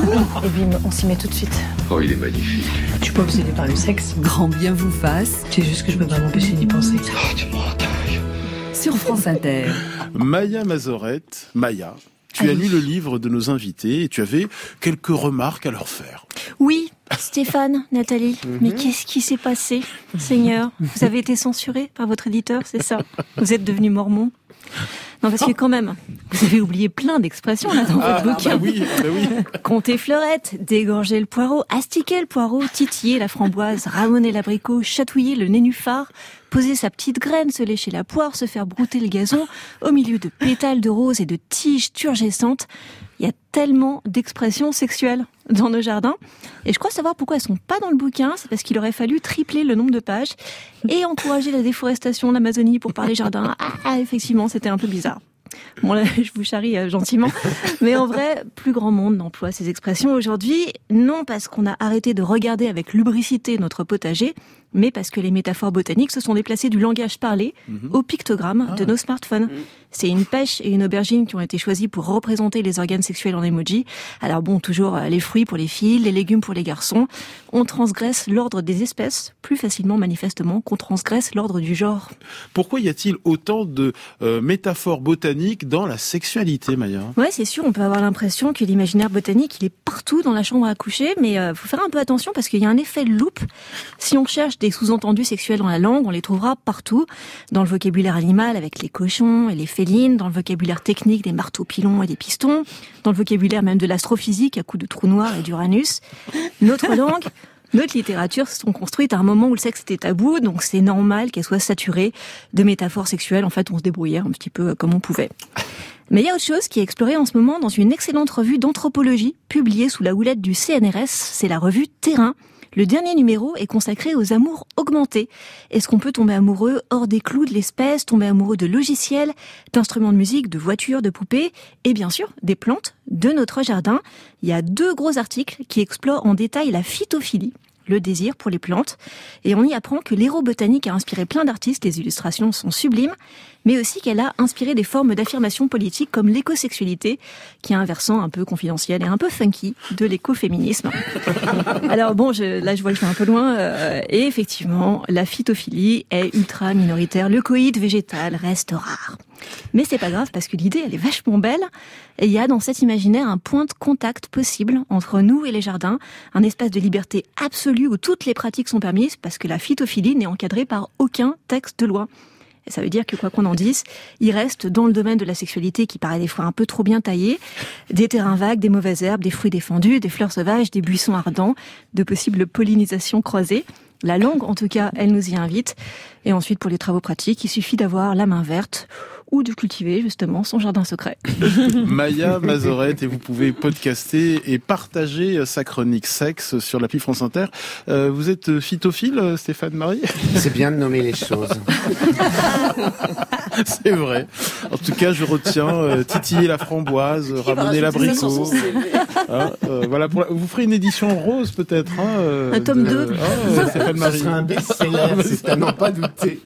Et puis on s'y met tout de suite. Oh, il est magnifique. Je suis pas obsédée par le sexe. Grand bien vous fasse. C'est juste que je peux pas m'empêcher d'y penser. Oh, tu me rends dingue. Sur France Inter. Maya Mazorette, Maya, tu as lu le livre de nos invités et tu avais quelques remarques à leur faire. Oui, Stéphane, Nathalie, mais qu'est-ce qui s'est passé, Seigneur? Vous avez été censuré par votre éditeur, c'est ça? Vous êtes devenu mormon? Non, parce que quand même, vous avez oublié plein d'expressions là dans votre bouquin. Bah oui. Compter fleurette, dégorger le poireau, astiquer le poireau, titiller la framboise, ramoner l'abricot, chatouiller le nénuphar, poser sa petite graine, se lécher la poire, se faire brouter le gazon, au milieu de pétales de rose et de tiges turgescentes. Il y a tellement d'expressions sexuelles dans nos jardins. Et je crois savoir pourquoi elles sont pas dans le bouquin. C'est parce qu'il aurait fallu tripler le nombre de pages et encourager la déforestation de l'Amazonie pour parler jardin. Ah, effectivement, c'était un peu bizarre. Bon, là, je vous charrie gentiment. Mais en vrai, plus grand monde n'emploie ces expressions aujourd'hui. Non parce qu'on a arrêté de regarder avec lubricité notre potager, mais parce que les métaphores botaniques se sont déplacées du langage parlé au pictogramme de nos smartphones. C'est une pêche et une aubergine qui ont été choisies pour représenter les organes sexuels en emoji. Alors bon, toujours les fruits pour les filles, les légumes pour les garçons. On transgresse l'ordre des espèces, plus facilement manifestement qu'on transgresse l'ordre du genre. Pourquoi y a-t-il autant de métaphores botaniques dans la sexualité, Maya? Ouais, c'est sûr, on peut avoir l'impression que l'imaginaire botanique, il est partout dans la chambre à coucher, mais faut faire un peu attention parce qu'il y a un effet de loupe. Si on cherche des sous-entendus sexuels dans la langue, on les trouvera partout. Dans le vocabulaire animal avec les cochons et les félines, dans le vocabulaire technique des marteaux pilons et des pistons, dans le vocabulaire même de l'astrophysique à coups de trous noirs et d'Uranus. Notre langue, notre littérature se sont construites à un moment où le sexe était tabou, donc c'est normal qu'elle soit saturée de métaphores sexuelles. En fait, on se débrouillait un petit peu comme on pouvait. Mais il y a autre chose qui est explorée en ce moment dans une excellente revue d'anthropologie, publiée sous la houlette du CNRS, c'est la revue Terrain. Le dernier numéro est consacré aux amours augmentés. Est-ce qu'on peut tomber amoureux hors des clous de l'espèce, tomber amoureux de logiciels, d'instruments de musique, de voitures, de poupées, et bien sûr des plantes de notre jardin? Il y a 2 gros articles qui explorent en détail la phytophilie, le désir pour les plantes, et on y apprend que l'érobotanique a inspiré plein d'artistes, les illustrations sont sublimes, mais aussi qu'elle a inspiré des formes d'affirmation politique comme l'écosexualité, qui a un versant un peu confidentiel et un peu funky de l'écoféminisme. Alors bon, là je vois que je vais un peu loin, et effectivement, la phytophilie est ultra minoritaire, le coït végétal reste rare. Mais c'est pas grave parce que l'idée elle est vachement belle, et il y a dans cet imaginaire un point de contact possible entre nous et les jardins, un espace de liberté absolue où toutes les pratiques sont permises parce que la phytophilie n'est encadrée par aucun texte de loi. Et ça veut dire que quoi qu'on en dise, il reste dans le domaine de la sexualité qui paraît des fois un peu trop bien taillé, des terrains vagues, des mauvaises herbes, des fruits défendus, des fleurs sauvages, des buissons ardents, de possibles pollinisations croisées. La langue, en tout cas, elle nous y invite. Et ensuite, pour les travaux pratiques, il suffit d'avoir la main verte ou de cultiver justement son jardin secret. Maya Mazorette, et vous pouvez podcaster et partager sa chronique sexe sur l'appli France Inter. Vous êtes phytophile, Stéphane Marie? C'est bien de nommer les choses. C'est vrai. En tout cas, je retiens titiller la framboise, ramoner l'abricot. Voilà, vous ferez une édition rose peut-être. Un tome 2. Stéphane Marie. Ce sera un best-seller, c'est à n'en pas douter.